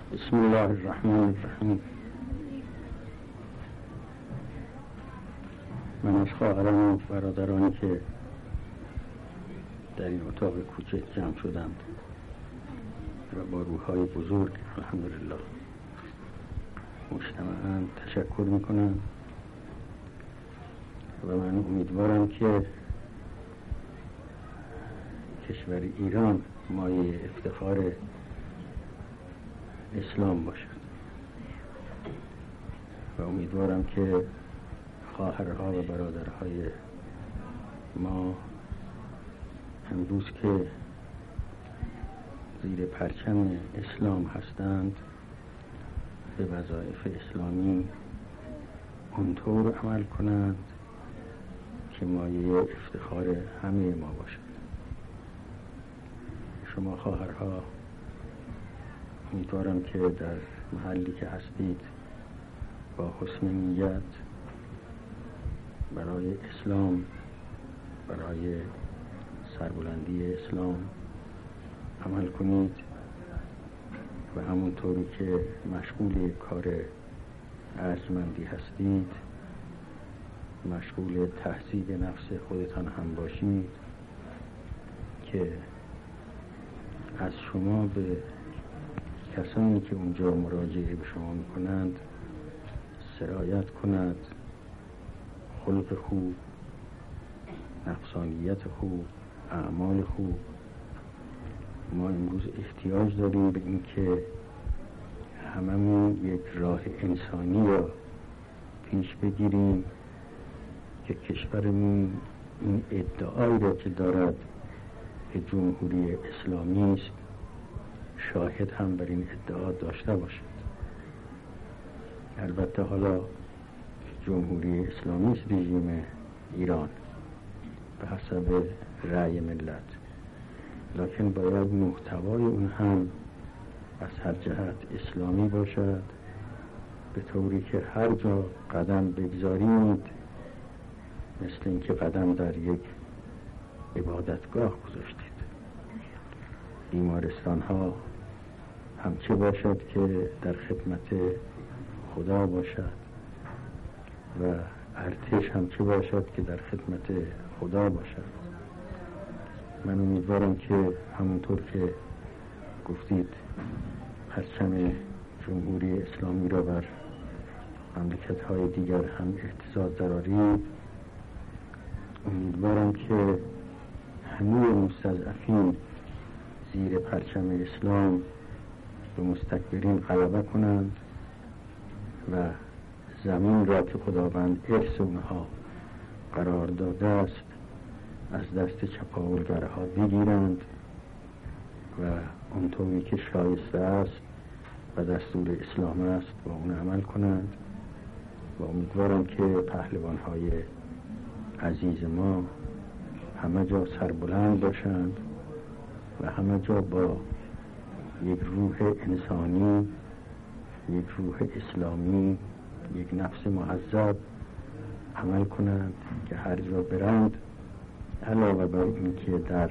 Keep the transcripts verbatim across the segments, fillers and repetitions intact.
بسم الله الرحمن الرحیم. من از خواهران و برادرانی که در این اتاق کوچک جمع شدند و با روح‌های بزرگ الحمدلله مجتمعاً تشکر میکنم و من امیدوارم که کشور ایران مایه افتخار اسلام باشد و امیدوارم که خواهرها و برادرهای ما امروز که زیر پرچم اسلام هستند به وظایف اسلامی اونطور عمل کنند که مایه افتخار همه ما باشد. شما خواهرها امیدوارم که در محلی که هستید با حسن نیت برای اسلام، برای سربلندی اسلام عمل کنید و همونطوری که مشغول کار ارجمندی هستید مشغول تهذیب نفس خودتان هم باشید که از شما به کسانی که اونجا مراجعه به شما میکنند سرایت کند، خلق خوب، نفسانیت خوب، اعمال خوب. ما امروز احتیاج داریم به این که هممون یک راه انسانی را پیش بگیریم که کشورمون این ادعایی را که دارد که جمهوری اسلامی است شاهد هم بر این ادعا داشته باشد. البته حالا جمهوری اسلامی است رژیم ایران به حسب رأی ملت، لکن باید محتوای اون هم از هر جهت اسلامی باشد به طوری که هر جا قدم بگذارید مثل اینکه قدم در یک عبادتگاه گذاشتید. بیمارستان ها همچه باشد که در خدمت خدا باشد و ارتش همچه باشد که در خدمت خدا باشد. من امیدوارم که همونطور که گفتید پرچم جمهوری اسلامی را بر مملکت های دیگر هم اهتزاز درآرید. امیدوارم که همه مستضعفین زیر پرچم اسلام به مستکبرین غلبه کنند و زمین را که خداوند ارث اونها قرار داده است از دست چپاولگرها بگیرند و اونطوری که شایسته است و دستور اسلام است با اون عمل کنند و امیدوارم که پهلوان‌های عزیز ما همه جا سربلند باشند و همه جا با یک روح انسانی، یک روح اسلامی، یک نفس معذب عمل کنند که هر جا برند علاوه بر اینکه در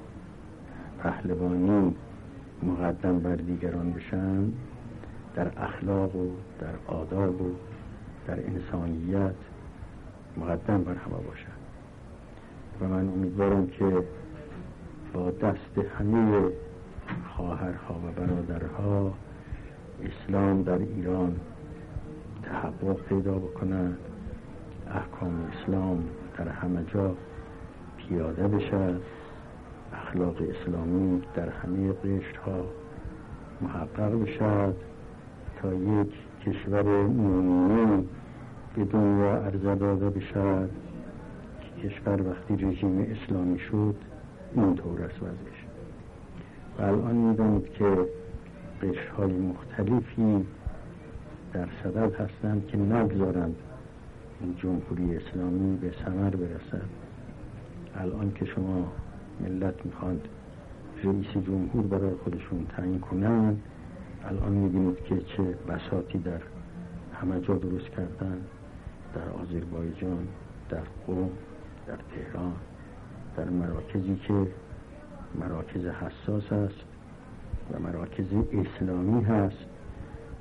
پهلوانی مقدم بر دیگران بشن، در اخلاق و در آداب و در انسانیت مقدم بر همه باشند. و من امیدوارم که با دست همه خواهرها و برادرها اسلام در ایران تحقق پیدا بکند، احکام اسلام در همه جا پیاده بشد، اخلاق اسلامی در همه قشرها محقق بشد تا یک کشور مومن به دنیا عرضه داده بشد که کشور وقتی رژیم اسلامی شد اینطور است وضعش. و الان می‌دانید که قشرهای مختلفی در صدد هستند که نگذارند این جمهوری اسلامی به ثمر برسد. الان که شما ملت میخواند رئیس جمهور برای خودشون تعیین کنند، الان میبینید که چه بساطی در همه جا درست کردن، در آذربایجان، در قم، در تهران، در مراکزی که مراکز حساس است و مراکز اسلامی هست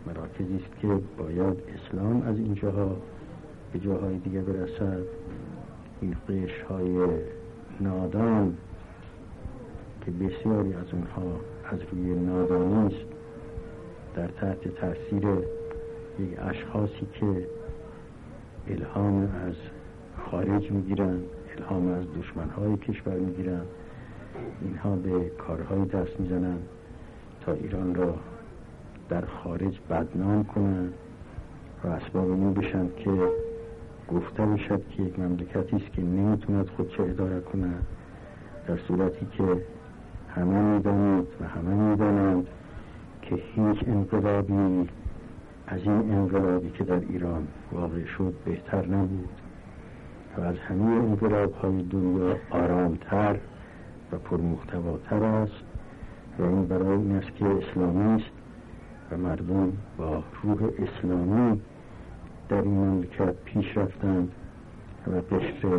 مراکزی است که باید اسلام از این جاها به جاهای دیگه برسد. این قشرهای نادان که بسیاری از اونها از روی نادانی است در تحت تاثیر یک اشخاصی که الهام از خارج میگیرن، الهام از دشمنهای کشور میگیرن، اینها به کارهای دست میزنن تا ایران را در خارج بدنام کنن و اسباب این بشن که گفته بشد که یک مملکتی است که نمیتوند خودش اداره کند، در صورتی که همه میدانید و همه میدانند که هیچ انقلابی از این انقلابی که در ایران واقع شد بهتر نبود و از همه انقلاب‌های دنیا آرامتر و پرمحتواتر است و این برای این است که اسلامی است و مردم با روح اسلامی در این مملکت پیش رفتند و قشر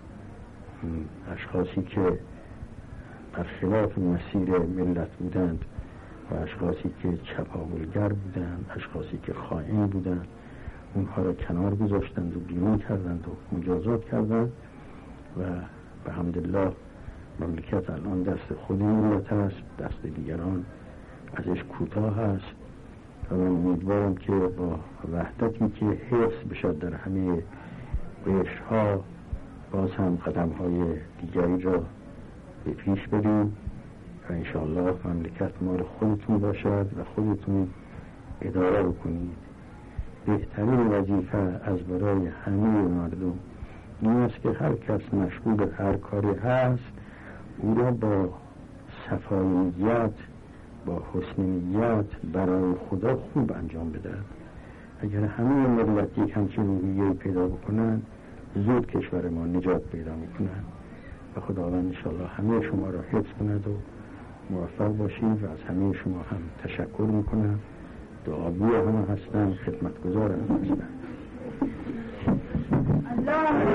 اشخاصی که برخلاف مسیر ملت بودند و اشخاصی که چپاولگر بودند، اشخاصی که خائن بودند، اونها را کنار گذاشتند و بیرون کردند و مجازات کردند و به حمدالله مملکت الان دست خود ملت است، دست دیگران ازش کوتاه است و من امیدوارم که با وحدتی که حفظ بشد در همه قشرها باز هم قدم های دیگری را به پیش بریم و انشاءالله مملکت مال خودتون باشد و خودتون اداره بکنید. بهترین وظیفه از برای همه مردم این است که هر کس مشغول هر کاری هست او را با صفای نیت، با حسن نیت برای خدا خوب انجام بده. اگر همه ملت یک همچین روحیه پیدا بکنن زود کشور ما نجات پیدا میکنن و خداوند انشاءالله همه شما را حفظ کند و موفق باشید و از همه شما هم تشکر میکنم. دعاگوی همه هستم، خدمتگزار هم هستم.